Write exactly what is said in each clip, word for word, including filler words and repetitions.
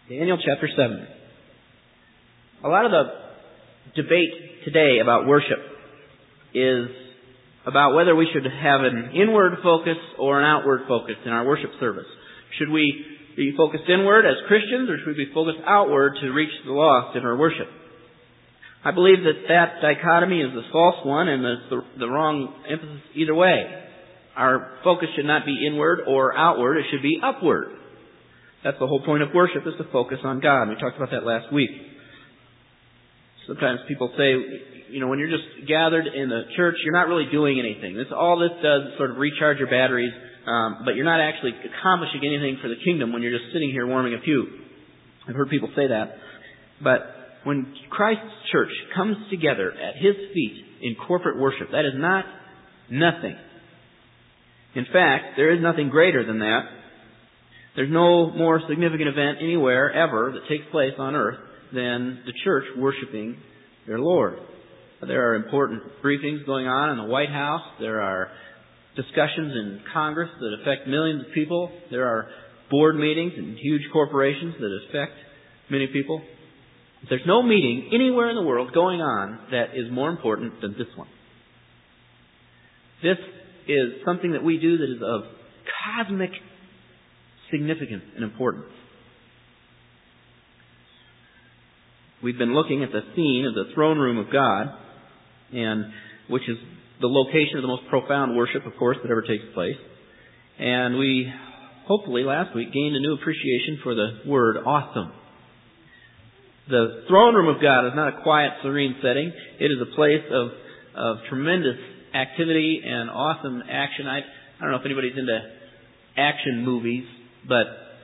Daniel chapter seven. A lot of the debate today about worship is about whether we should have an inward focus or an outward focus in our worship service. Should we be focused inward as Christians, or should we be focused outward to reach the lost in our worship? I believe that that dichotomy is a false one, and it's the, the wrong emphasis either way. Our focus should not be inward or outward. It should be upward. That's the whole point of worship, is to focus on God. We talked about that last week. Sometimes people say, you know, when you're just gathered in the church, you're not really doing anything. This all this does is sort of recharge your batteries, um, but you're not actually accomplishing anything for the kingdom when you're just sitting here warming a pew. I've heard people say that. But when Christ's church comes together at His feet in corporate worship, that is not nothing. In fact, there is nothing greater than that. There's no more significant event anywhere ever that takes place on earth than the church worshiping their Lord. There are important briefings going on in the White House. There are discussions in Congress that affect millions of people. There are board meetings in huge corporations that affect many people. There's no meeting anywhere in the world going on that is more important than this one. This is something that we do that is of cosmic significance and importance. We've been looking at the scene of the throne room of God, and which is the location of the most profound worship, of course, that ever takes place. And we, hopefully, last week gained a new appreciation for the word awesome. The throne room of God is not a quiet, serene setting. It is a place of, of tremendous activity and awesome action. I, I don't know if anybody's into action movies, but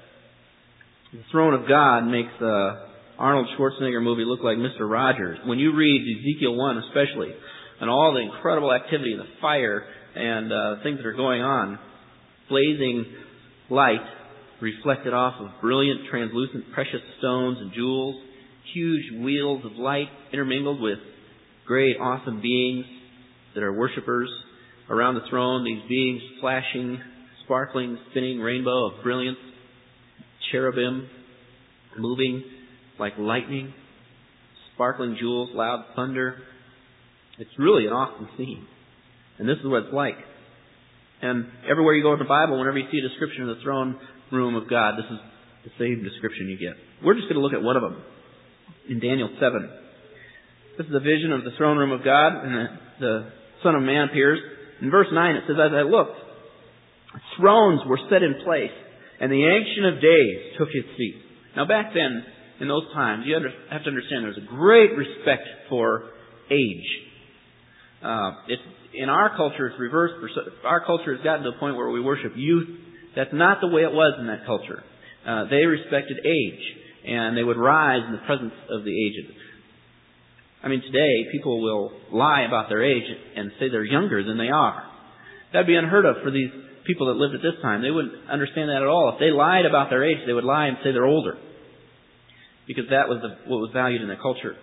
the throne of God makes a Arnold Schwarzenegger movie look like Mister Rogers. When you read Ezekiel one especially, and all the incredible activity and the fire and uh, things that are going on, blazing light reflected off of brilliant, translucent, precious stones and jewels, huge wheels of light intermingled with great, awesome beings that are worshipers around the throne, these beings flashing, sparkling, spinning rainbow of brilliance, cherubim moving like lightning, sparkling jewels, loud thunder. It's really an awesome scene. And this is what it's like. And everywhere you go in the Bible, whenever you see a description of the throne room of God, this is the same description you get. We're just going to look at one of them in Daniel seven. This is a vision of the throne room of God, and the, the Son of Man appears. In verse nine it says, "As I looked, thrones were set in place, and the Ancient of Days took His seat." Now back then, in those times, you have to understand there's a great respect for age. Uh, it's, in our culture, it's reversed. Our culture has gotten to a point where we worship youth. That's not the way it was in that culture. Uh, they respected age, and they would rise in the presence of the aged. I mean, today, people will lie about their age and say they're younger than they are. That'd be unheard of for these people that lived at this time. They wouldn't understand that at all. If they lied about their age, they would lie and say they're older, because that was the, what was valued in the culture.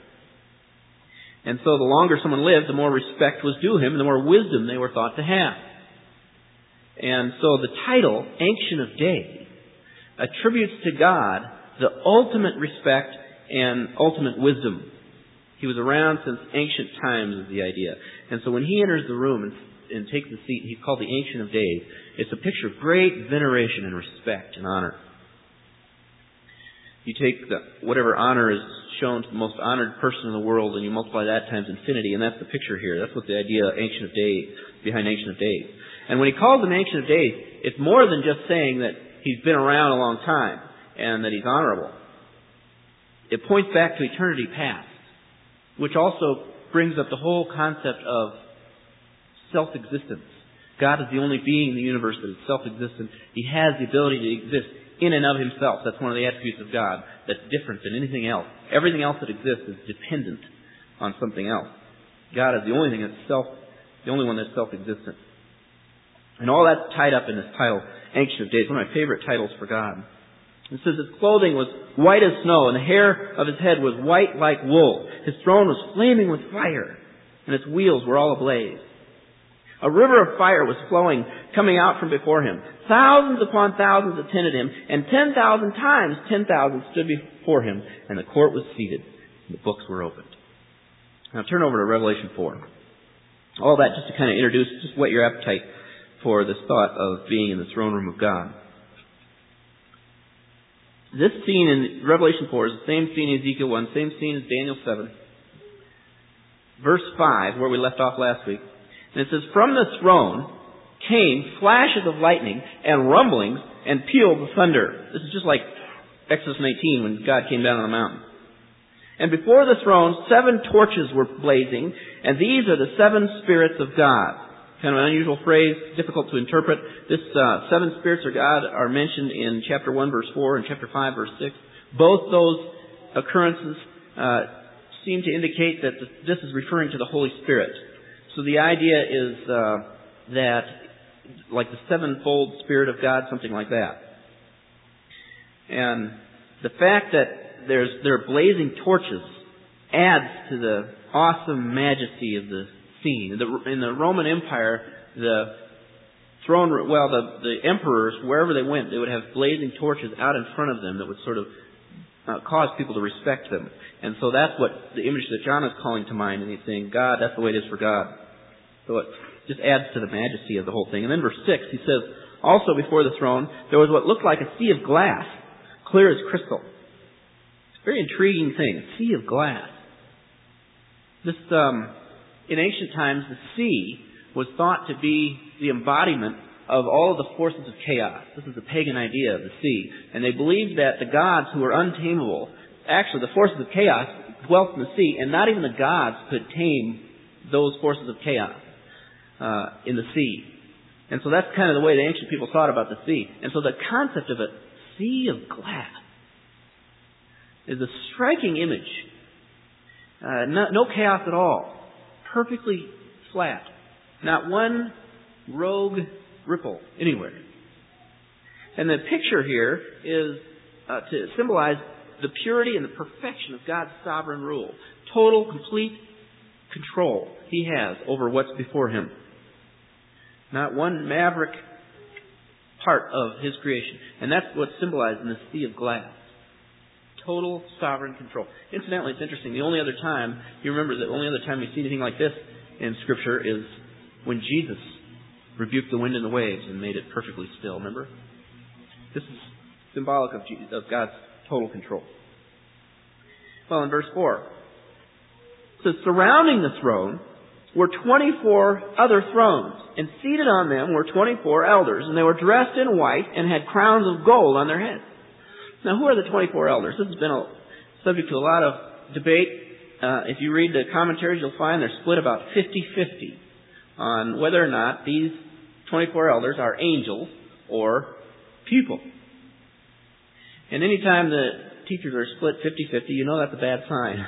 And so the longer someone lived, the more respect was due him, and the more wisdom they were thought to have. And so the title, Ancient of Days, attributes to God the ultimate respect and ultimate wisdom. He was around since ancient times is the idea. And so when He enters the room and, and takes the seat, He's called the Ancient of Days. It's a picture of great veneration and respect and honor. You take the, whatever honor is shown to the most honored person in the world, and you multiply that times infinity, and that's the picture here. That's what the idea of Ancient of Days, behind Ancient of Days. And when He calls Him Ancient of Days, it's more than just saying that He's been around a long time and that He's honorable. It points back to eternity past, which also brings up the whole concept of self-existence. God is the only being in the universe that is self-existent. He has the ability to exist in and of Himself. That's one of the attributes of God that's different than anything else. Everything else that exists is dependent on something else. God is the only thing that's self, the only one that's self-existent. And all that's tied up in this title, Ancient of Days, one of my favorite titles for God. It says His clothing was white as snow, and the hair of His head was white like wool. His throne was flaming with fire, and its wheels were all ablaze. A river of fire was flowing, coming out from before him. Thousands upon thousands attended him, and ten thousand times ten thousand stood before him, and the court was seated, and the books were opened. Now turn over to Revelation four. All that just to kind of introduce, just whet your appetite for this thought of being in the throne room of God. This scene in Revelation four is the same scene in Ezekiel one, same scene as Daniel seven. Verse five, where we left off last week. And it says, from the throne came flashes of lightning and rumblings and peals of thunder. This is just like Exodus nineteen when God came down on the mountain. And before the throne, seven torches were blazing, and these are the seven spirits of God. Kind of an unusual phrase, difficult to interpret. This uh, seven spirits of God are mentioned in chapter one, verse four, and chapter five, verse six. Both those occurrences uh, seem to indicate that this is referring to the Holy Spirit. So the idea is uh, that, like the sevenfold Spirit of God, something like that. And the fact that there's there are blazing torches adds to the awesome majesty of the scene. The, in the Roman Empire, the throne, well, the, the emperors, wherever they went, they would have blazing torches out in front of them that would sort of uh, cause people to respect them. And so that's what the image that John is calling to mind, and he's saying, God, that's the way it is for God. So it just adds to the majesty of the whole thing. And then verse six, he says, also before the throne, there was what looked like a sea of glass, clear as crystal. It's a very intriguing thing, a sea of glass. This, um, in ancient times, the sea was thought to be the embodiment of all of the forces of chaos. This is the pagan idea of the sea. And they believed that the gods who were untamable, actually the forces of chaos dwelt in the sea, and not even the gods could tame those forces of chaos uh, in the sea. And so that's kind of the way the ancient people thought about the sea. And so the concept of a sea of glass is a striking image. Uh, no, no chaos at all. Perfectly flat. Not one rogue ripple anywhere. And the picture here is uh, to symbolize the purity and the perfection of God's sovereign rule. Total, complete control He has over what's before Him. Not one maverick part of His creation. And that's what's symbolized in the sea of glass. Total sovereign control. Incidentally, it's interesting. The only other time, you remember the only other time we see anything like this in Scripture is when Jesus rebuked the wind and the waves and made it perfectly still. Remember? This is symbolic of, Jesus, of God's total control. Well, in verse four, it says, surrounding the throne were twenty-four other thrones, and seated on them were twenty-four elders, and they were dressed in white and had crowns of gold on their heads. Now, who are the twenty-four elders? This has been a subject to a lot of debate. Uh, if you read the commentaries, you'll find they're split about fifty-fifty on whether or not these twenty-four elders are angels or people. And any time the teachers are split fifty-fifty, you know that's a bad sign.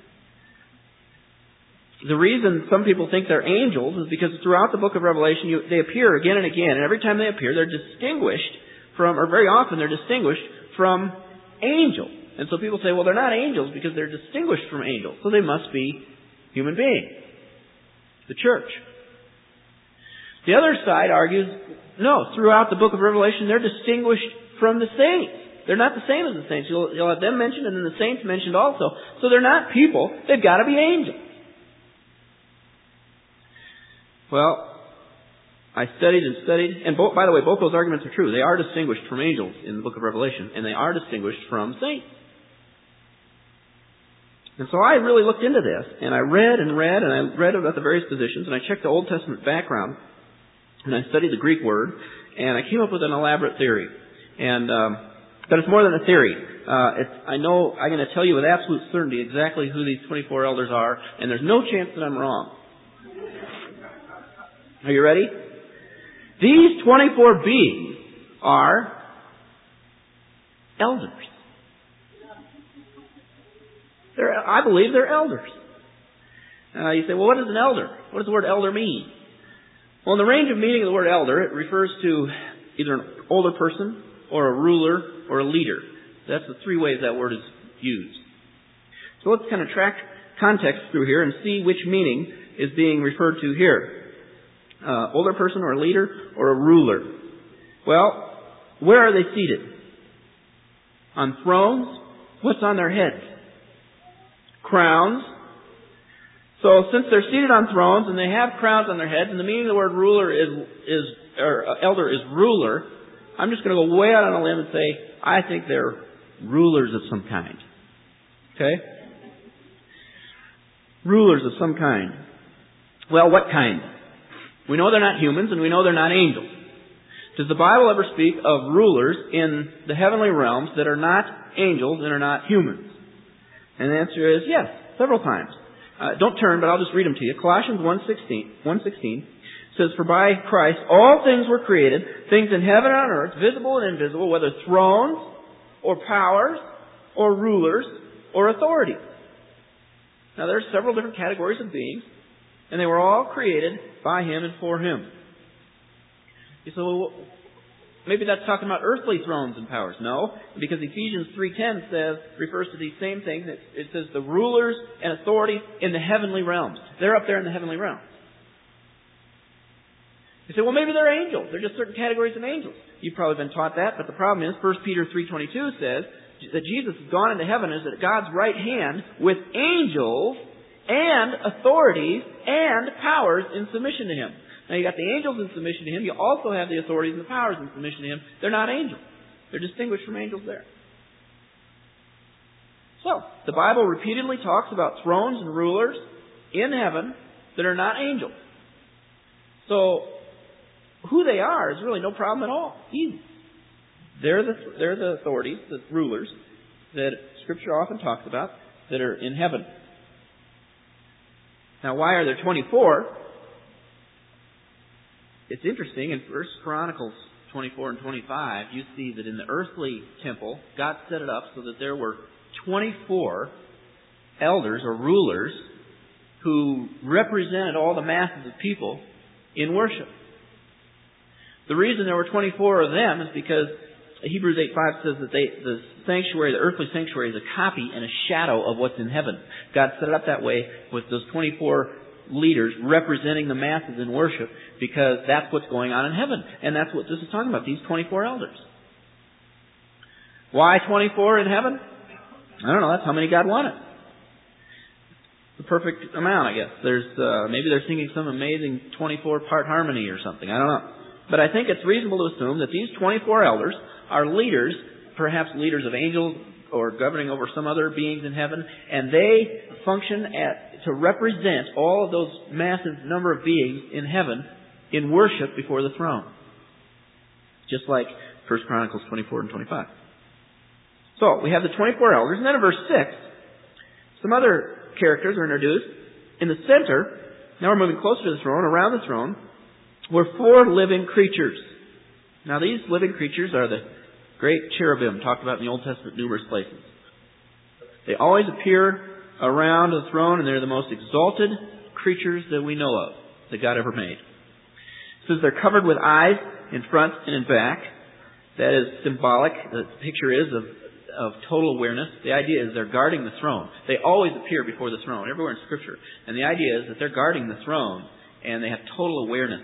The reason some people think they're angels is because throughout the book of Revelation, you, they appear again and again, and every time they appear, they're distinguished from, or very often they're distinguished from angels. And so people say, well, they're not angels because they're distinguished from angels, so they must be human beings. The church. The other side argues, no, throughout the book of Revelation, they're distinguished from the saints. They're not the same as the saints. You'll, you'll have them mentioned and then the saints mentioned also. So they're not people. They've got to be angels. Well, I studied and studied, and both, by the way, both those arguments are true. They are distinguished from angels in the book of Revelation, and they are distinguished from saints. And so I really looked into this, and I read and read, and I read about the various positions, and I checked the Old Testament background, and I studied the Greek word, and I came up with an elaborate theory. And um, but it's more than a theory. Uh, it's, I know I'm going to tell you with absolute certainty exactly who these twenty-four elders are, and there's no chance that I'm wrong. Are you ready? These twenty-four beings are elders. They're, I believe they're elders. Uh, you say, well, what is an elder? What does the word elder mean? Well, in the range of meaning of the word elder, it refers to either an older person or a ruler or a leader. That's the three ways that word is used. So let's kind of track context through here and see which meaning is being referred to here. uh, older person or a leader or a ruler. Well, where are they seated? On thrones? What's on their heads? Crowns. So since they're seated on thrones and they have crowns on their heads, and the meaning of the word ruler is, is or uh, elder is ruler, I'm just going to go way out on a limb and say, I think they're rulers of some kind. Okay? Rulers of some kind. Well, what kind? We know they're not humans and we know they're not angels. Does the Bible ever speak of rulers in the heavenly realms that are not angels and are not humans? And the answer is yes, several times. Uh, don't turn, but I'll just read them to you. Colossians one sixteen says, "For by Christ all things were created, things in heaven and on earth, visible and invisible, whether thrones or powers or rulers or authorities." Now there's several different categories of beings, and they were all created by Him and for Him. You say, well, maybe that's talking about earthly thrones and powers. No, because Ephesians three ten says, refers to these same things. It, it says the rulers and authorities in the heavenly realms. They're up there in the heavenly realms. You say, well, maybe they're angels. They're just certain categories of angels. You've probably been taught that, but the problem is First Peter three twenty-two says that Jesus has gone into heaven, is at God's right hand with angels and authorities and powers in submission to Him. Now, you got the angels in submission to Him. You also have the authorities and the powers in submission to Him. They're not angels. They're distinguished from angels there. So, the Bible repeatedly talks about thrones and rulers in heaven that are not angels. So, who they are is really no problem at all. Easy. They're the, they're the authorities, the rulers, that Scripture often talks about, that are in heaven. Now, why are there twenty-four? It's interesting, in First Chronicles twenty-four and twenty-five, you see that in the earthly temple, God set it up so that there were twenty-four elders or rulers who represented all the masses of people in worship. The reason there were twenty-four of them is because Hebrews eight five says that they, the sanctuary, the earthly sanctuary, is a copy and a shadow of what's in heaven. God set it up that way with those twenty-four leaders representing the masses in worship, because that's what's going on in heaven. And that's what this is talking about, these twenty-four elders. Why twenty-four in heaven? I don't know, that's how many God wanted. The perfect amount, I guess. There's uh, maybe they're singing some amazing twenty-four part harmony or something. I don't know. But I think it's reasonable to assume that these twenty-four elders are leaders, perhaps leaders of angels or governing over some other beings in heaven, and they function at, to represent all of those massive number of beings in heaven in worship before the throne. Just like First Chronicles twenty-four and twenty-five. So, we have the twenty-four elders, and then in verse six, some other characters are introduced. In the center, now we're moving closer to the throne, around the throne, were four living creatures. Now these living creatures are the great cherubim talked about in the Old Testament numerous places. They always appear around the throne, and they're the most exalted creatures that we know of, that God ever made. It says they're covered with eyes in front and in back. That is symbolic. The picture is of, of total awareness. The idea is they're guarding the throne. They always appear before the throne, everywhere in Scripture. And the idea is that they're guarding the throne, and they have total awareness.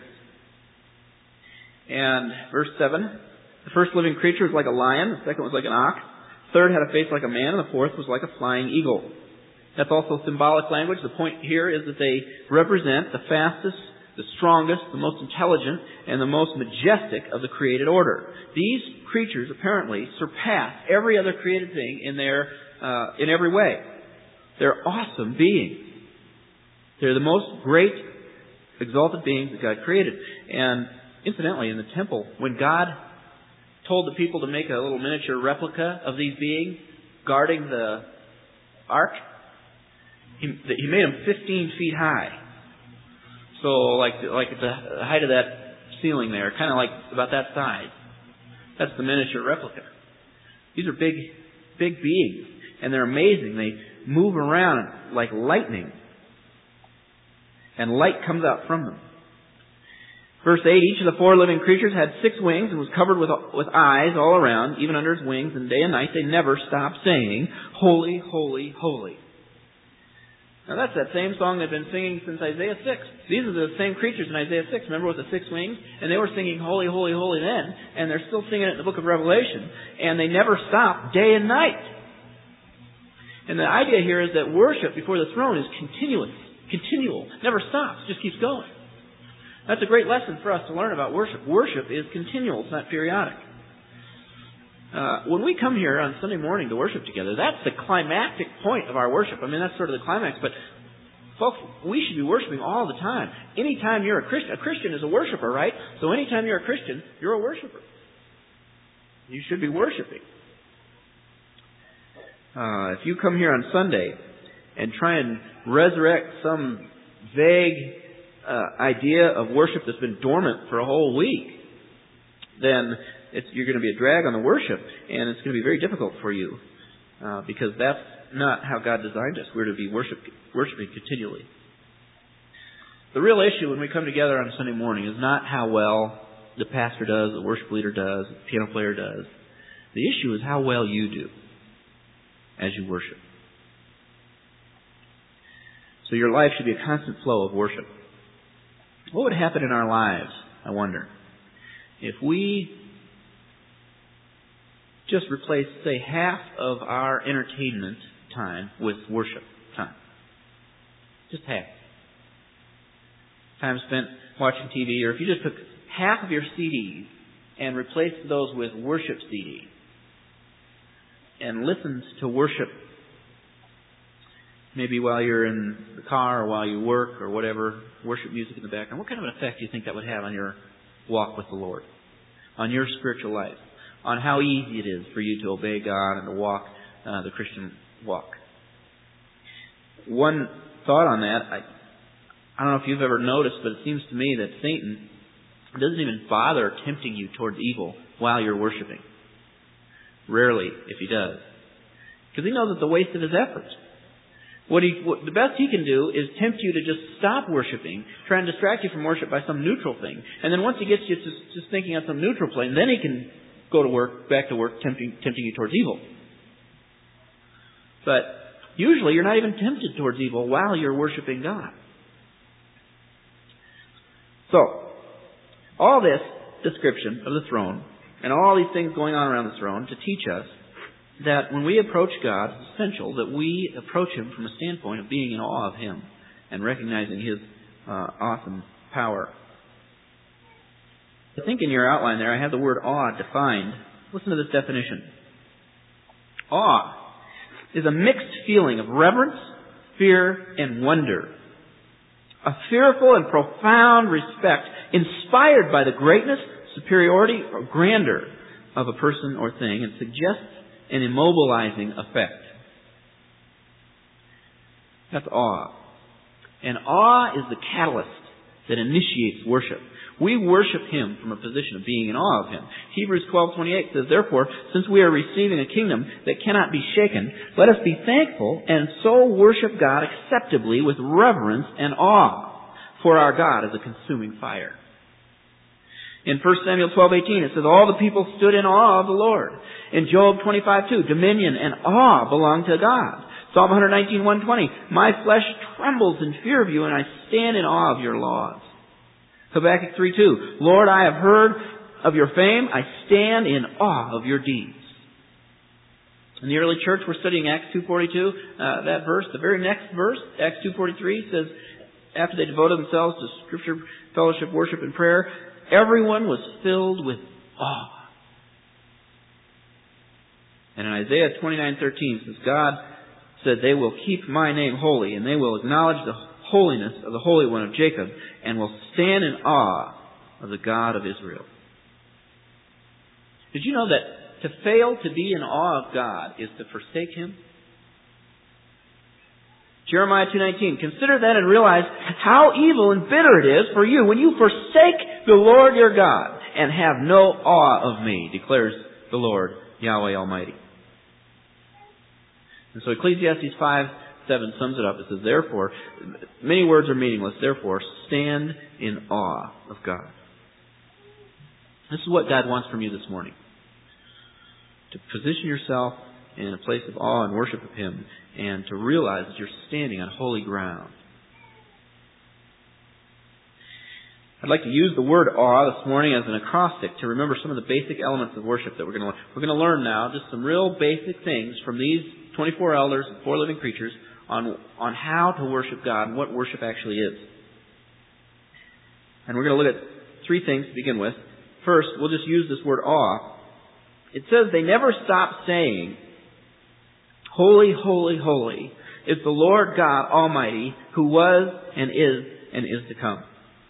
And verse seven, the first living creature was like a lion, the second was like an ox, the third had a face like a man, and the fourth was like a flying eagle. That's also symbolic language. The point here is that they represent the fastest, the strongest, the most intelligent, and the most majestic of the created order. These creatures apparently surpass every other created thing in their uh, in every way. They're awesome beings. They're the most great, exalted beings that God created. And incidentally, in the temple, when God told the people to make a little miniature replica of these beings guarding the ark, he, he made them fifteen feet high. So, like like the height of that ceiling there, kind of like about that size. That's the miniature replica. These are big, big beings, and they're amazing. They move around like lightning, and light comes out from them. Verse eight, each of the four living creatures had six wings and was covered with, with eyes all around, even under his wings, and day and night they never stopped saying, "Holy, holy, holy." Now that's that same song they've been singing since Isaiah six. These are the same creatures in Isaiah six. Remember with the six wings? And they were singing Holy, Holy, Holy then. And they're still singing it in the book of Revelation. And they never stop day and night. And the idea here is that worship before the throne is continuous, continual, never stops, just keeps going. That's a great lesson for us to learn about worship. Worship is continual, it's not periodic. Uh, when we come here on Sunday morning to worship together, that's the climactic point of our worship. I mean, that's sort of the climax. But, folks, we should be worshiping all the time. Anytime you're a Christian, a Christian is a worshiper, right? So anytime you're a Christian, you're a worshiper. You should be worshiping. Uh, if you come here on Sunday and try and resurrect some vague uh, idea of worship that's been dormant for a whole week, then It's, you're going to be a drag on the worship, and it's going to be very difficult for you uh, because that's not how God designed us. We're to be worship, worshiping continually. The real issue when we come together on Sunday morning is not how well the pastor does, the worship leader does, the piano player does. The issue is how well you do as you worship. So your life should be a constant flow of worship. What would happen in our lives, I wonder, if we just replace, say, half of our entertainment time with worship time? Just half. Time spent watching T V, or if you just took half of your C Ds and replaced those with worship C Ds and listened to worship maybe while you're in the car or while you work or whatever, worship music in the background, what kind of an effect do you think that would have on your walk with the Lord, on your spiritual life, on how easy it is for you to obey God and to walk uh, the Christian walk? One thought on that, I, I don't know if you've ever noticed, but it seems to me that Satan doesn't even bother tempting you towards evil while you're worshiping. Rarely, if he does. Because he knows it's a waste of his effort. What he, what, the best he can do is tempt you to just stop worshiping, try and distract you from worship by some neutral thing. And then once he gets you to just thinking on some neutral plane, then he can go to work, back to work, tempting, tempting you towards evil. But usually you're not even tempted towards evil while you're worshiping God. So, all this description of the throne and all these things going on around the throne to teach us that when we approach God, it's essential that we approach Him from a standpoint of being in awe of Him and recognizing His uh, awesome power. I think in your outline there I have the word awe defined. Listen to this definition. Awe is a mixed feeling of reverence, fear, and wonder. A fearful and profound respect inspired by the greatness, superiority, or grandeur of a person or thing and suggests an immobilizing effect. That's awe. And awe is the catalyst that initiates worship. We worship Him from a position of being in awe of Him. Hebrews twelve twenty-eight says, "Therefore, since we are receiving a kingdom that cannot be shaken, let us be thankful and so worship God acceptably with reverence and awe. For our God is a consuming fire." In First Samuel twelve eighteen, it says, "All the people stood in awe of the Lord." In Job twenty-five two, dominion and awe belong to God. Psalm one nineteen one twenty, "My flesh trembles in fear of you, and I stand in awe of your laws." Habakkuk three two, "Lord, I have heard of your fame. I stand in awe of your deeds." In the early church, we're studying Acts two forty-two. Uh, that verse, the very next verse, Acts two forty-three, says, after they devoted themselves to Scripture, fellowship, worship, and prayer, everyone was filled with awe. And in Isaiah twenty-nine thirteen, says, God said, "They will keep my name holy, and they will acknowledge the holiness of the Holy One of Jacob, and will stand in awe of the God of Israel." Did you know that to fail to be in awe of God is to forsake Him? Jeremiah two nineteen, "Consider then and realize how evil and bitter it is for you when you forsake the Lord your God and have no awe of me, declares the Lord, Yahweh Almighty." And so Ecclesiastes five seven sums it up. It says, "Therefore," many words are meaningless, "therefore stand in awe of God." This is what God wants from you this morning. To position yourself in a place of awe and worship of Him, and to realize that you're standing on holy ground. I'd like to use the word awe this morning as an acrostic to remember some of the basic elements of worship that we're going to learn. We're going to learn now just some real basic things from these twenty-four elders and four living creatures on, on how to worship God and what worship actually is. And we're going to look at three things to begin with. First, we'll just use this word awe. It says they never stop saying, "Holy, holy, holy is the Lord God Almighty, who was and is and is to come."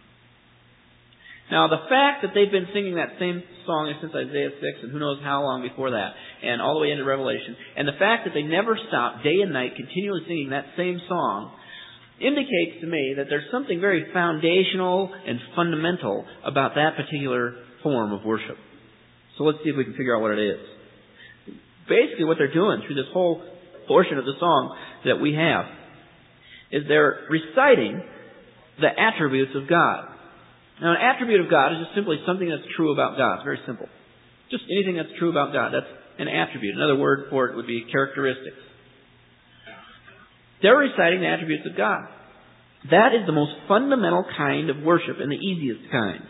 Now, the fact that they've been singing that same song since Isaiah six, and who knows how long before that, and all the way into Revelation, and the fact that they never stop day and night continually singing that same song, indicates to me that there's something very foundational and fundamental about that particular form of worship. So let's see if we can figure out what it is. Basically, what they're doing through this whole portion of the song that we have is they're reciting the attributes of God. Now, an attribute of God is just simply something that's true about God. It's very simple. Just anything that's true about God. That's an attribute. Another word for it would be characteristics. They're reciting the attributes of God. That is the most fundamental kind of worship and the easiest kind.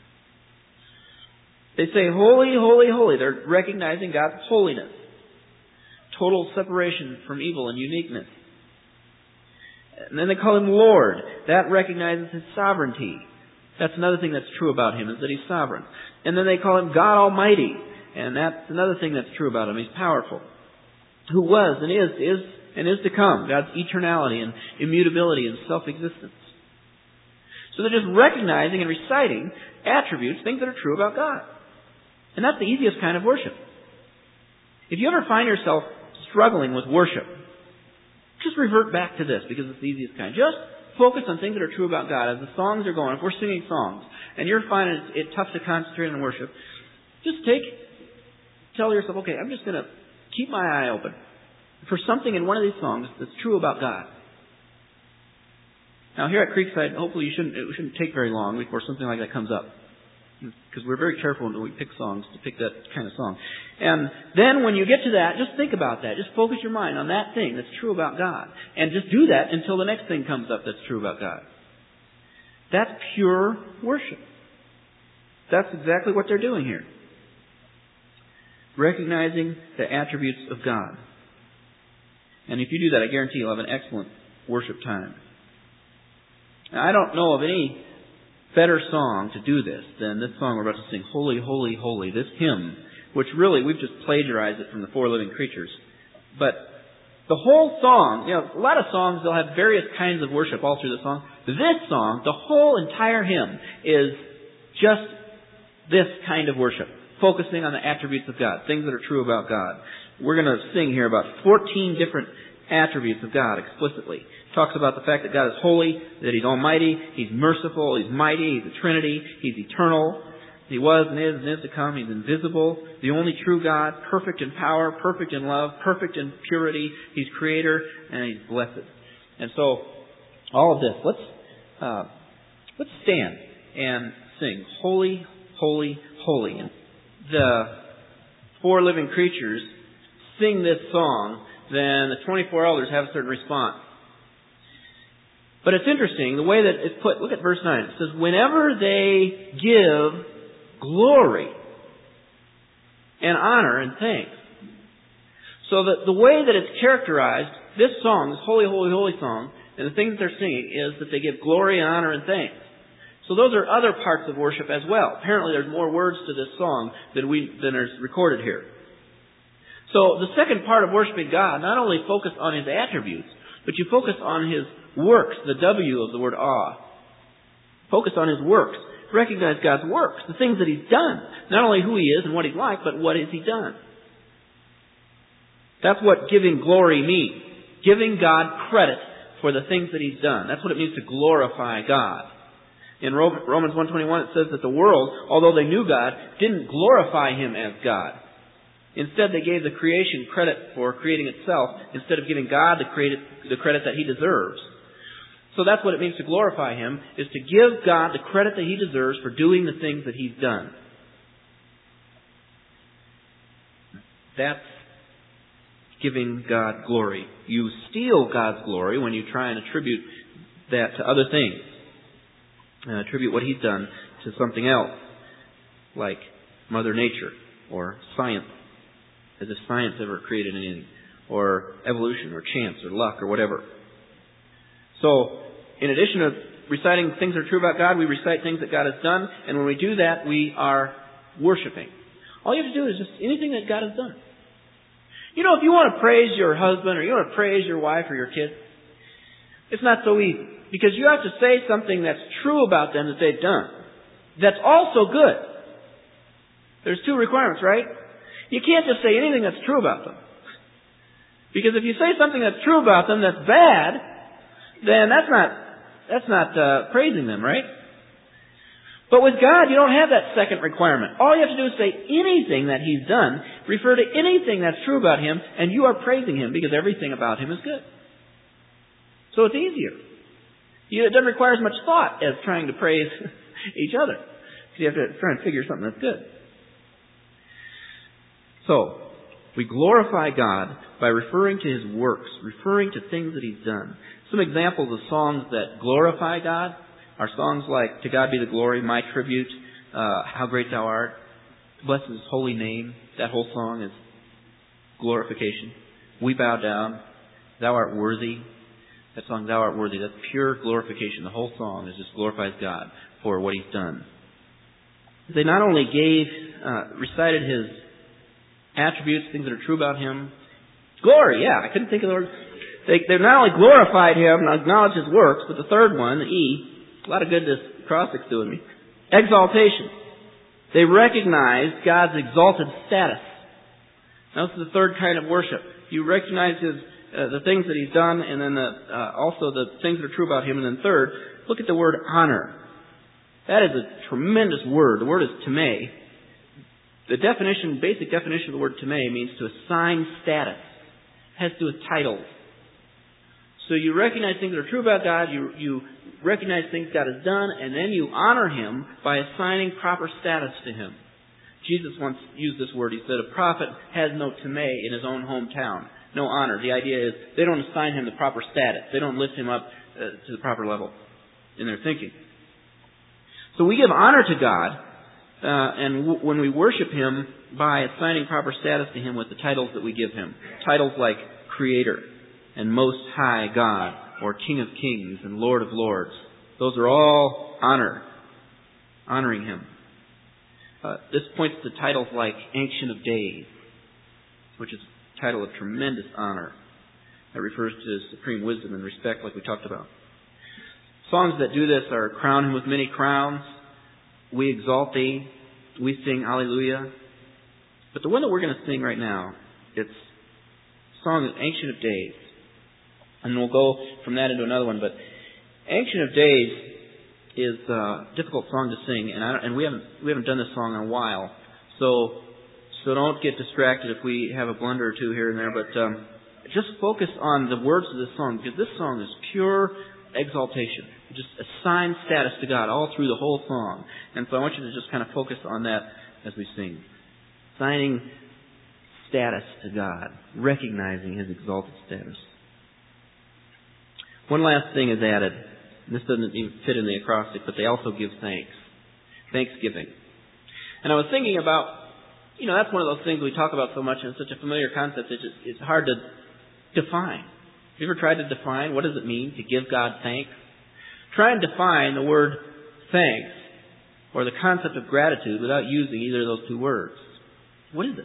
They say, "Holy, holy, holy." They're recognizing God's holiness. Total separation from evil and uniqueness. And then they call Him Lord. That recognizes His sovereignty. That's another thing that's true about Him, is that He's sovereign. And then they call Him God Almighty. And that's another thing that's true about Him. He's powerful. Who was and is, is and is to come. God's eternality and immutability and self-existence. So they're just recognizing and reciting attributes, things that are true about God. And that's the easiest kind of worship. If you ever find yourself struggling with worship, just revert back to this, because it's the easiest kind. Just focus on things that are true about God. As the songs are going, if we're singing songs, and you're finding it, it tough to concentrate on worship, just take, tell yourself, okay, I'm just going to keep my eye open for something in one of these songs that's true about God. Now, here at Creekside, hopefully you shouldn't, it shouldn't take very long before something like that comes up. Because we're very careful when we pick songs to pick that kind of song. And then when you get to that, just think about that. Just focus your mind on that thing that's true about God. And just do that until the next thing comes up that's true about God. That's pure worship. That's exactly what they're doing here. Recognizing the attributes of God. And if you do that, I guarantee you'll have an excellent worship time. Now, I don't know of any better song to do this than this song we're about to sing, "Holy, Holy, Holy." This hymn, which really we've just plagiarized it from the four living creatures. But the whole song, you know, a lot of songs, they'll have various kinds of worship all through the song. This song, the whole entire hymn, is just this kind of worship, focusing on the attributes of God, things that are true about God. We're going to sing here about fourteen different attributes of God explicitly. Talks about the fact that God is holy, that He's almighty, He's merciful, He's mighty, He's the Trinity, He's eternal, He was and is and is to come, He's invisible, the only true God, perfect in power, perfect in love, perfect in purity, He's creator, and He's blessed. And so, all of this, let's uh, let's stand and sing, "Holy, holy, holy." And the four living creatures sing this song, then the twenty-four elders have a certain response. But it's interesting, the way that it's put. Look at verse nine. It says, "Whenever they give glory and honor and thanks." So that the way that it's characterized, this song, this "Holy, Holy, Holy" song, and the things that they're singing, is that they give glory and honor and thanks. So those are other parts of worship as well. Apparently there's more words to this song than we than is recorded here. So the second part of worshiping God, not only focus on His attributes, but you focus on His works, the W of the word awe. Focus on His works. Recognize God's works, the things that He's done. Not only who He is and what He's like, but what has He done. That's what giving glory means. Giving God credit for the things that He's done. That's what it means to glorify God. In Romans one twenty-one it says that the world, although they knew God, didn't glorify Him as God. Instead, they gave the creation credit for creating itself instead of giving God the credit, the credit that He deserves. So that's what it means to glorify Him, is to give God the credit that He deserves for doing the things that He's done. That's giving God glory. You steal God's glory when you try and attribute that to other things. Uh, attribute what He's done to something else, like Mother Nature or science, as if science ever created anything, or evolution or chance or luck or whatever. So, in addition to reciting things that are true about God, we recite things that God has done, and when we do that, we are worshiping. All you have to do is just anything that God has done. You know, if you want to praise your husband or you want to praise your wife or your kids, it's not so easy. Because you have to say something that's true about them that they've done. That's also good. There's two requirements, right? You can't just say anything that's true about them. Because if you say something that's true about them that's bad, then that's not, that's not uh, praising them, right? But with God, you don't have that second requirement. All you have to do is say anything that He's done, refer to anything that's true about Him, and you are praising Him because everything about Him is good. So it's easier. It doesn't require as much thought as trying to praise each other. You have to try and figure something that's good. So, we glorify God by referring to His works, referring to things that He's done. Some examples of songs that glorify God are songs like, To God Be the Glory, My Tribute, uh, How Great Thou Art, Bless His Holy Name. That whole song is glorification. We Bow Down, Thou Art Worthy. That song, Thou Art Worthy, that's pure glorification. The whole song is just glorifies God for what He's done. They not only gave, uh, recited His attributes, things that are true about Him. Glory, yeah, I couldn't think of the word. They, they not only glorified Him and acknowledged His works, but the third one, the E, a lot of good this acrostic's doing me. Exaltation. They recognized God's exalted status. Now, this is the third kind of worship. You recognize His Uh, the things that He's done, and then the, uh, also the things that are true about Him. And then third, look at the word honor. That is a tremendous word. The word is teme. The definition, basic definition of the word teme means to assign status. It has to do with titles. So you recognize things that are true about God, you, you recognize things God has done, and then you honor Him by assigning proper status to Him. Jesus once used this word. He said, a prophet has no teme in his own hometown. No honor. The idea is they don't assign him the proper status. They don't lift him up uh, to the proper level in their thinking. So we give honor to God, uh, and w- when we worship Him by assigning proper status to Him with the titles that we give Him. Titles like Creator and Most High God, or King of Kings and Lord of Lords. Those are all honor. Honoring Him. Uh, this points to titles like Ancient of Days, which is title of tremendous honor. That refers to His supreme wisdom and respect like we talked about. Songs that do this are Crown Him with Many Crowns, We Exalt Thee, We Sing Alleluia. But the one that we're going to sing right now, it's a song of Ancient of Days. And we'll go from that into another one. But Ancient of Days is a difficult song to sing, and, I, and we haven't we haven't done this song in a while. So So don't get distracted if we have a blunder or two here and there, but um, just focus on the words of this song, because this song is pure exaltation. Just assign status to God all through the whole song. And so I want you to just kind of focus on that as we sing. Assigning status to God, recognizing His exalted status. One last thing is added. This doesn't even fit in the acrostic, but they also give thanks. Thanksgiving. And I was thinking about, you know, that's one of those things we talk about so much, and it's such a familiar concept, it's, just, it's hard to define. Have you ever tried to define what does it mean to give God thanks? Try and define the word thanks, or the concept of gratitude, without using either of those two words. What is it?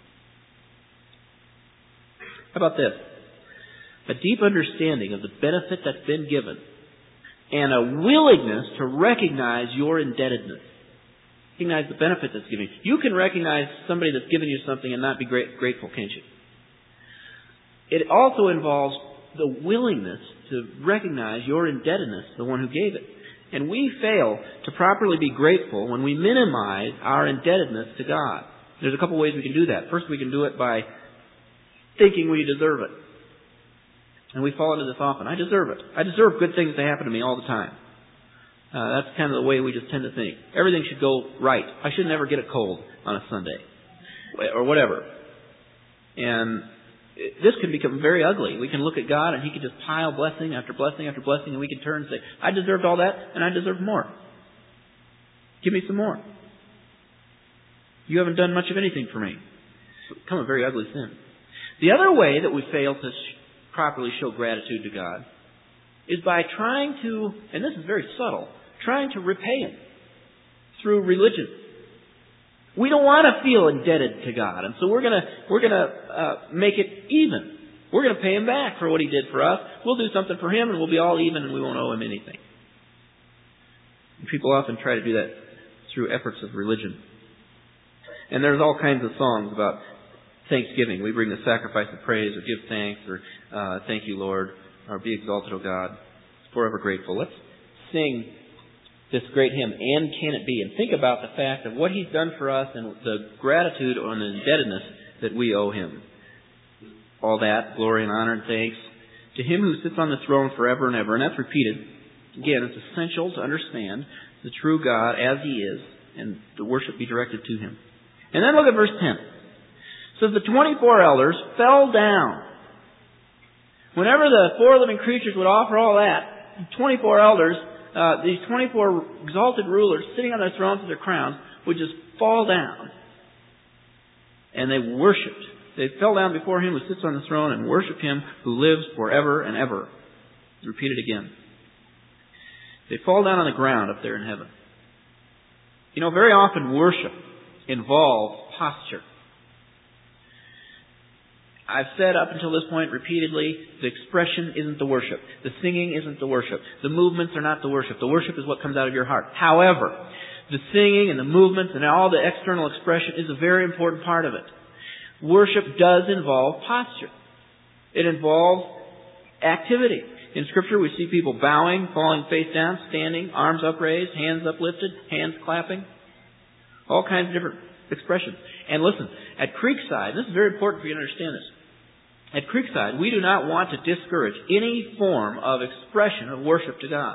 How about this? A deep understanding of the benefit that's been given, and a willingness to recognize your indebtedness. Recognize the benefit that's given you. You can recognize somebody that's given you something and not be great, grateful, can't you? It also involves the willingness to recognize your indebtedness to the one who gave it. And we fail to properly be grateful when we minimize our indebtedness to God. There's a couple ways we can do that. First, we can do it by thinking we deserve it. And we fall into this often. I deserve it. I deserve good things to happen to me all the time. Uh, that's kind of the way we just tend to think. Everything should go right. I should never get a cold on a Sunday. Or whatever. And this can become very ugly. We can look at God and He can just pile blessing after blessing after blessing, and we can turn and say, I deserved all that, and I deserve more. Give me some more. You haven't done much of anything for me. It's become a very ugly sin. The other way that we fail to sh- properly show gratitude to God is by trying to, and this is very subtle, trying to repay Him through religion. We don't want to feel indebted to God, and so we're gonna we're gonna uh, make it even. We're gonna pay Him back for what He did for us. We'll do something for Him, and we'll be all even, and we won't owe Him anything. And people often try to do that through efforts of religion. And there's all kinds of songs about thanksgiving. We bring the sacrifice of praise, or give thanks, or uh, thank you, Lord, or be exalted, O God, forever grateful. Let's sing this great hymn, And Can It Be? And think about the fact of what He's done for us and the gratitude or the indebtedness that we owe Him. All that, glory and honor and thanks, to Him who sits on the throne forever and ever. And that's repeated. Again, it's essential to understand the true God as He is, and the worship be directed to Him. And then look at verse ten. It says, the twenty-four elders fell down. Whenever the four living creatures would offer all that, the twenty-four elders, Uh, these twenty-four exalted rulers sitting on their thrones with their crowns would just fall down. And they worshipped. They fell down before Him who sits on the throne and worshipped Him who lives forever and ever. Repeat it again. They fall down on the ground up there in heaven. You know, very often worship involves posture. I've said up until this point repeatedly, the expression isn't the worship. The singing isn't the worship. The movements are not the worship. The worship is what comes out of your heart. However, the singing and the movements and all the external expression is a very important part of it. Worship does involve posture. It involves activity. In Scripture we see people bowing, falling face down, standing, arms upraised, hands uplifted, hands clapping. All kinds of different expressions. And listen, at Creekside, this is very important for you to understand this. At Creekside, we do not want to discourage any form of expression of worship to God.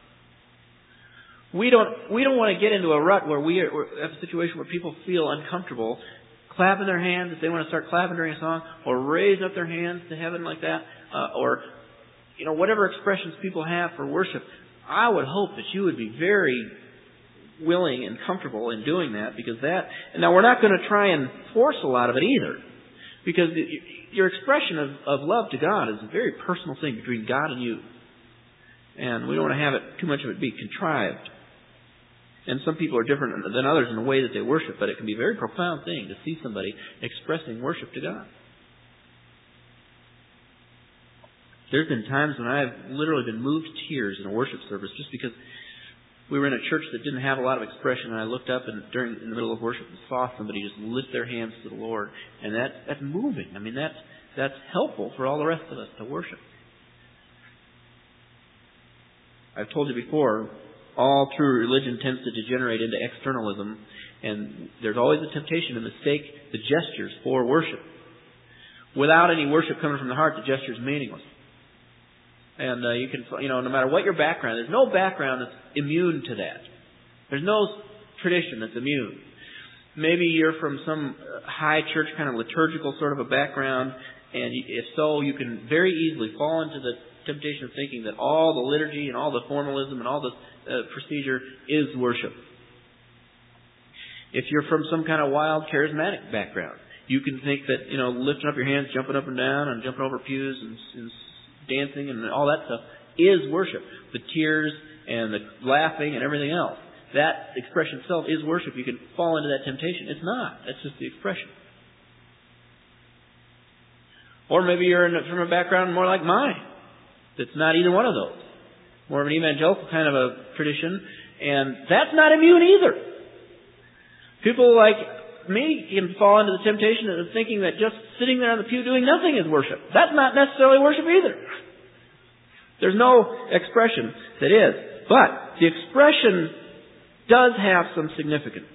We don't, we don't want to get into a rut where we are, we have a situation where people feel uncomfortable clapping their hands if they want to start clapping during a song, or raise up their hands to heaven like that, uh, or, you know, whatever expressions people have for worship. I would hope that you would be very willing and comfortable in doing that, because that, and now we're not going to try and force a lot of it either, because the, your expression of, of love to God is a very personal thing between God and you. And we don't want to have it, too much of it be contrived. And some people are different than others in the way that they worship, but it can be a very profound thing to see somebody expressing worship to God. There's been times when I've literally been moved to tears in a worship service just because we were in a church that didn't have a lot of expression, and I looked up and during in the middle of worship and saw somebody just lift their hands to the Lord, and that that's moving. I mean, that's that's helpful for all the rest of us to worship. I've told you before, all true religion tends to degenerate into externalism, and there's always a temptation to mistake the gestures for worship. Without any worship coming from the heart, the gesture is meaningless. And uh, you can, you know, no matter what your background, there's no background that's immune to that. There's no tradition that's immune. Maybe you're from some high church kind of liturgical sort of a background, and if so, you can very easily fall into the temptation of thinking that all the liturgy and all the formalism and all the uh, procedure is worship. If you're from some kind of wild charismatic background, you can think that, you know, lifting up your hands, jumping up and down, and jumping over pews and, and dancing and all that stuff is worship. The tears and the laughing and everything else, that expression itself is worship. You can fall into that temptation. It's not. That's just the expression. Or maybe you're in, from a background more like mine. That's not either one of those. More of an evangelical kind of a tradition, and that's not immune either. People like me can fall into the temptation of thinking that just sitting there on the pew doing nothing is worship. That's not necessarily worship either. There's no expression that is. But the expression does have some significance.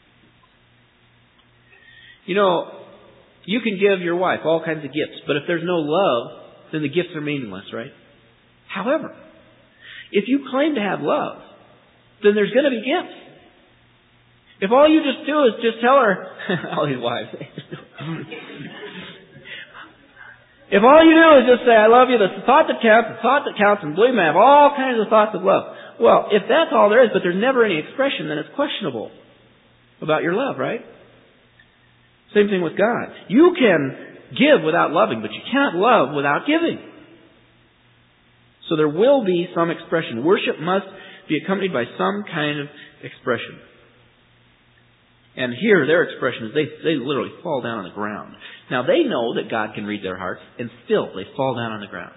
You know, you can give your wife all kinds of gifts, but if there's no love, then the gifts are meaningless, right? However, if you claim to have love, then there's going to be gifts. If all you just do is just tell her, all these wives, If all you do is just say, I love you, that's the thought that counts, the thought that counts, and believe me, I have all kinds of thoughts of love. Well, if that's all there is, but there's never any expression, then it's questionable about your love, right? Same thing with God. You can give without loving, but you can't love without giving. So there will be some expression. Worship must be accompanied by some kind of expression. And here, their expression is they, they literally fall down on the ground. Now, they know that God can read their hearts, and still they fall down on the ground.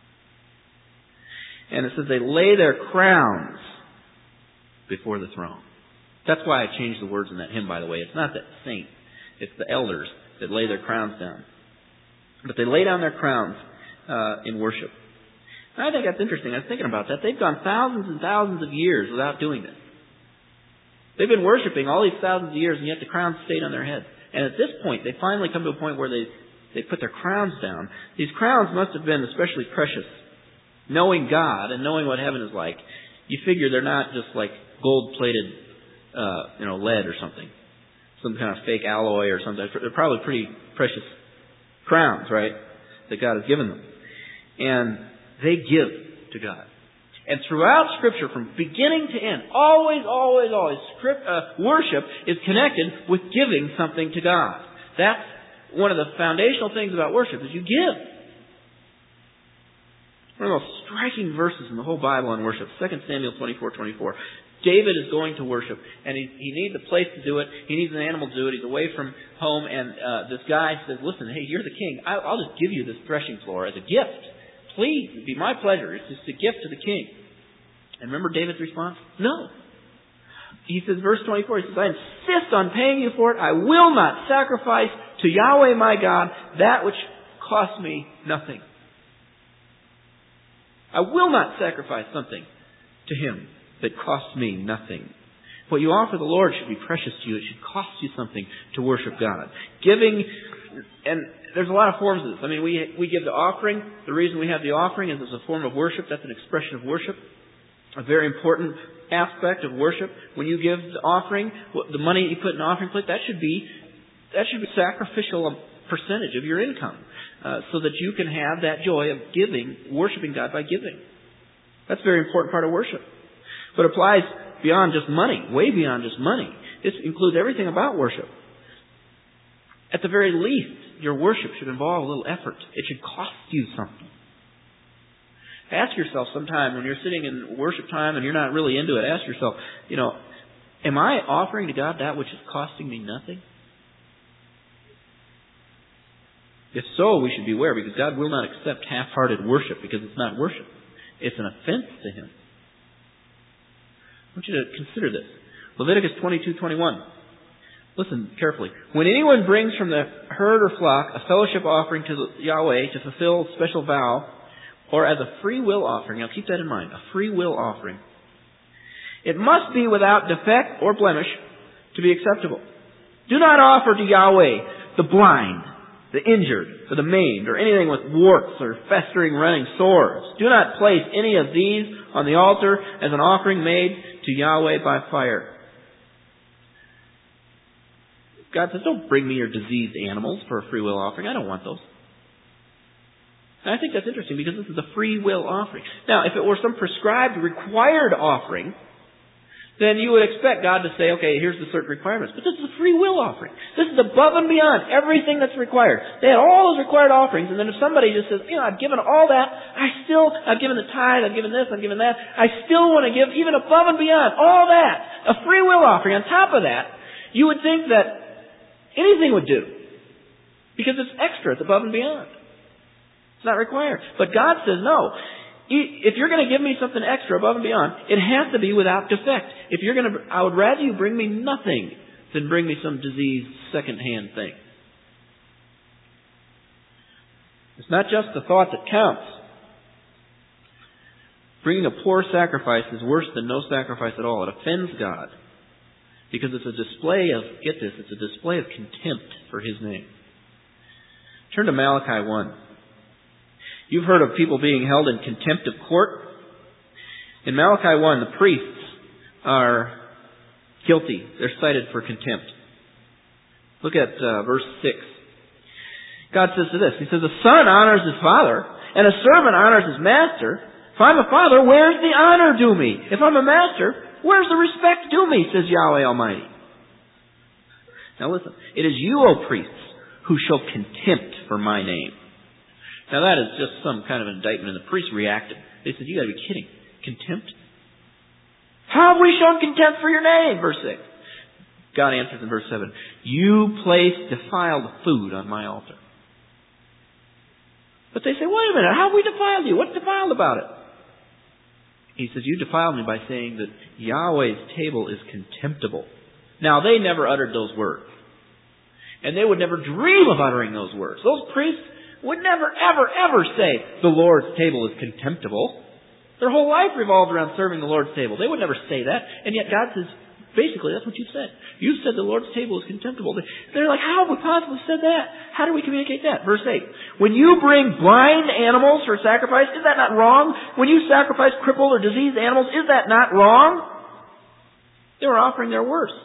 And it says they lay their crowns before the throne. That's why I changed the words in that hymn, by the way. It's not the saints. It's the elders that lay their crowns down. But they lay down their crowns uh, in worship. And I think that's interesting. I was thinking about that. They've gone thousands and thousands of years without doing this. They've been worshiping all these thousands of years, and yet the crowns stayed on their heads. And at this point, they finally come to a point where they, they put their crowns down. These crowns must have been especially precious. Knowing God and knowing what heaven is like, you figure they're not just like gold-plated, uh, you know, lead or something. Some kind of fake alloy or something. They're probably pretty precious crowns, right, that God has given them. And they give to God. And throughout Scripture, from beginning to end, always, always, always, script, uh, worship is connected with giving something to God. That's one of the foundational things about worship, is you give. One of the most striking verses in the whole Bible on worship, Second Samuel twenty-four twenty-four. David is going to worship, and he, he needs a place to do it. He needs an animal to do it. He's away from home, and uh, this guy says, listen, hey, you're the king. I, I'll just give you this threshing floor as a gift. Please, it'd be my pleasure. It's just a gift to the king. And remember David's response? No. He says, verse twenty-four, he says, I insist on paying you for it. I will not sacrifice to Yahweh my God that which costs me nothing. I will not sacrifice something to Him that costs me nothing. What you offer the Lord should be precious to you. It should cost you something to worship God. Giving, and there's a lot of forms of this. I mean, we we give the offering. The reason we have the offering is as a form of worship. That's an expression of worship. A very important aspect of worship. When you give the offering, the money you put in the offering plate, that should be that should be sacrificial percentage of your income, uh, so that you can have that joy of giving, worshiping God by giving. That's a very important part of worship. But it applies beyond just money, way beyond just money. This includes everything about worship. At the very least, your worship should involve a little effort. It should cost you something. Ask yourself sometime when you're sitting in worship time and you're not really into it, ask yourself, you know, am I offering to God that which is costing me nothing? If so, we should beware, because God will not accept half-hearted worship, because it's not worship. It's an offense to Him. I want you to consider this. Leviticus twenty-two twenty-one. Listen carefully. When anyone brings from the herd or flock a fellowship offering to Yahweh to fulfill a special vow, or as a free will offering, now keep that in mind, a free will offering, it must be without defect or blemish to be acceptable. Do not offer to Yahweh the blind, the injured, or the maimed, or anything with warts or festering running sores. Do not place any of these on the altar as an offering made to Yahweh by fire. God says, don't bring me your diseased animals for a free will offering. I don't want those. And I think that's interesting, because this is a free will offering. Now, if it were some prescribed, required offering, then you would expect God to say, okay, here's the certain requirements. But this is a free will offering. This is above and beyond everything that's required. They had all those required offerings, and then if somebody just says, you know, I've given all that, I still, I've given the tithe, I've given this, I've given that, I still want to give even above and beyond all that, a free will offering on top of that, you would think that anything would do. Because it's extra, it's above and beyond. It's not required. But God says, no. If you're going to give me something extra above and beyond, it has to be without defect. If you're going to, I would rather you bring me nothing than bring me some diseased second-hand thing. It's not just the thought that counts. Bringing a poor sacrifice is worse than no sacrifice at all. It offends God, because it's a display of, get this, it's a display of contempt for His name. Turn to Malachi one. You've heard of people being held in contempt of court. In Malachi one, the priests are guilty. They're cited for contempt. Look at uh, verse six. God says to this, He says, a son honors his father, and a servant honors his master. If I'm a father, where's the honor due me? If I'm a master, where's the respect due me, says Yahweh Almighty. Now listen, it is you, O priests, who show contempt for my name. Now that is just some kind of indictment, and the priests reacted. They said, you gotta be kidding. Contempt? How have we shown contempt for your name? Verse six. God answers in verse seven, you place defiled food on my altar. But they say, wait a minute, how have we defiled you? What's defiled about it? He says, you defiled me by saying that Yahweh's table is contemptible. Now, they never uttered those words. And they would never dream of uttering those words. Those priests would never, ever, ever say, the Lord's table is contemptible. Their whole life revolved around serving the Lord's table. They would never say that. And yet God says, basically, that's what you've said. You've said the Lord's table is contemptible. They're like, how have we possibly said that? How do we communicate that? Verse eight. When you bring blind animals for sacrifice, is that not wrong? When you sacrifice crippled or diseased animals, is that not wrong? They were offering their worst.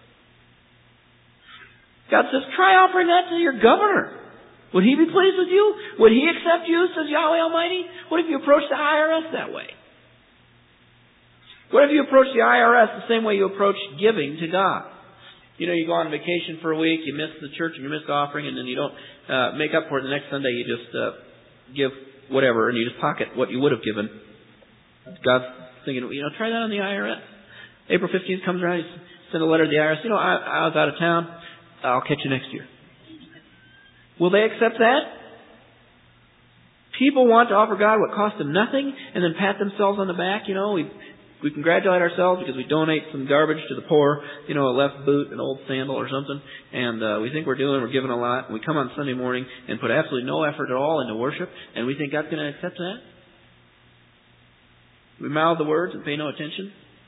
God says, try offering that to your governor. Would he be pleased with you? Would he accept you, says Yahweh Almighty? What if you approach the I R S that way? What if you approach the I R S the same way you approach giving to God? You know, you go on vacation for a week, you miss the church and you miss the offering, and then you don't uh, make up for it the next Sunday. You just uh, give whatever, and you just pocket what you would have given. God's thinking, you know, try that on the I R S. April fifteenth comes around, you send a letter to the I R S. You know, I, I was out of town. I'll catch you next year. Will they accept that? People want to offer God what cost them nothing and then pat themselves on the back. You know, we we congratulate ourselves because we donate some garbage to the poor, you know, a left boot, an old sandal or something, and uh, we think we're doing, we're giving a lot, and we come on Sunday morning and put absolutely no effort at all into worship, and we think God's going to accept that? We mouth the words and pay no attention?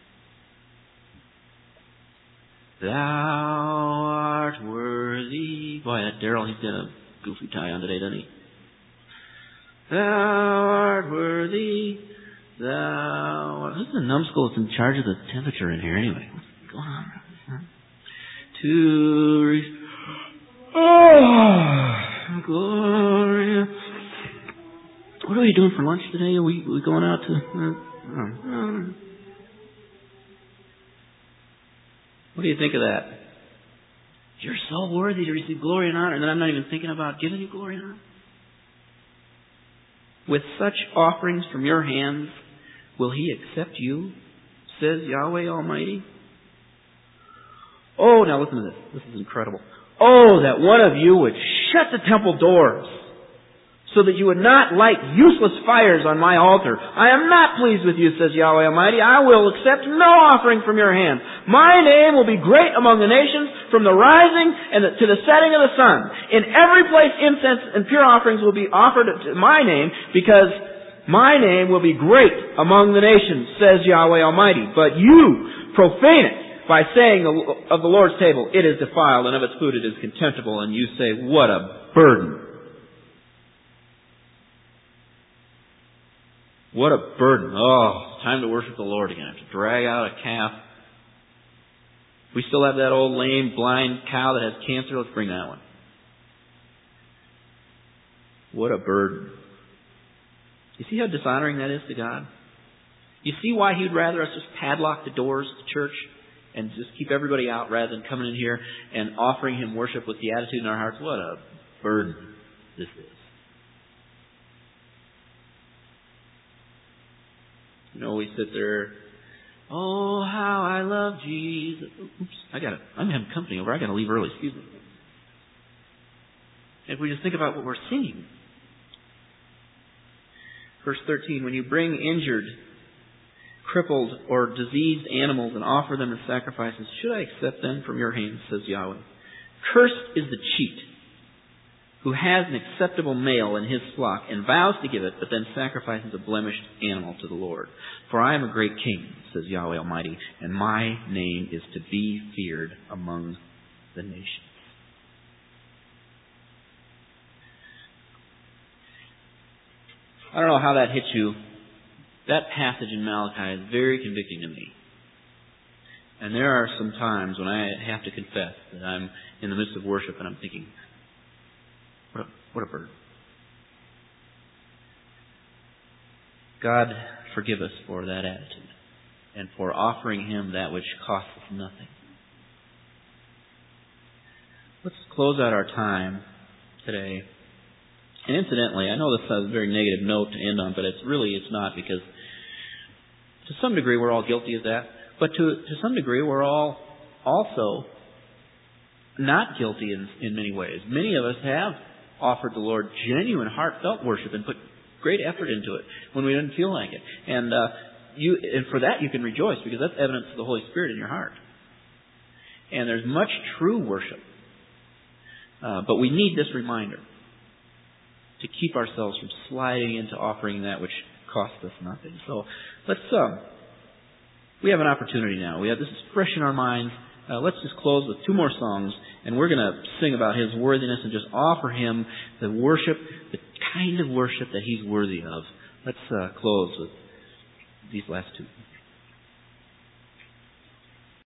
Thou art worthy. Boy, that Daryl, he's got a goofy tie on today, doesn't he? Thou art worthy. Thou. Who's the numbskull that's in charge of the temperature in here anyway? What's going on? To re- oh, glory. What are we doing for lunch today? Are we, are we going out to? Uh, uh, What do you think of that? You're so worthy to receive glory and honor, and then I'm not even thinking about giving you glory and honor. With such offerings from your hands, will He accept you, says Yahweh Almighty? Oh, now listen to this. This is incredible. Oh, that one of you would shut the temple doors, so that you would not light useless fires on my altar. I am not pleased with you, says Yahweh Almighty. I will accept no offering from your hand. My name will be great among the nations, from the rising and the, to the setting of the sun. In every place incense and pure offerings will be offered to my name, because my name will be great among the nations, says Yahweh Almighty. But you profane it by saying of the Lord's table, it is defiled, and of its food it is contemptible. And you say, what a burden. What a burden. Oh, it's time to worship the Lord again. I have to drag out a calf. We still have that old lame, blind cow that has cancer. Let's bring that one. What a burden. You see how dishonoring that is to God? You see why He'd rather us just padlock the doors of the church and just keep everybody out rather than coming in here and offering Him worship with the attitude in our hearts? What a burden this is. You know, we sit there, oh, how I love Jesus. Oops, I got I'm having company over. I got to leave early. Excuse me. If we just think about what we're singing. Verse thirteen, when you bring injured, crippled, or diseased animals and offer them as sacrifices, should I accept them from your hands, says Yahweh. Cursed is the cheat who has an acceptable male in his flock and vows to give it, but then sacrifices a blemished animal to the Lord. For I am a great king, says Yahweh Almighty, and my name is to be feared among the nations. I don't know how that hits you. That passage in Malachi is very convicting to me. And there are some times when I have to confess that I'm in the midst of worship and I'm thinking, What a, What a burden. God, forgive us for that attitude and for offering Him that which costs us nothing. Let's close out our time today. And incidentally, I know this has a very negative note to end on, but it's really, it's not, because to some degree we're all guilty of that. But to, to some degree we're all also not guilty in, in many ways. Many of us have offered the Lord genuine, heartfelt worship and put great effort into it when we didn't feel like it. And uh, you, and for that you can rejoice, because that's evidence of the Holy Spirit in your heart. And there's much true worship. Uh, but we need this reminder to keep ourselves from sliding into offering that which costs us nothing. So let's, um, we have an opportunity now. We have this is fresh in our minds. Uh, let's just close with two more songs, and we're going to sing about His worthiness and just offer Him the worship, the kind of worship that He's worthy of. Let's uh, close with these last two.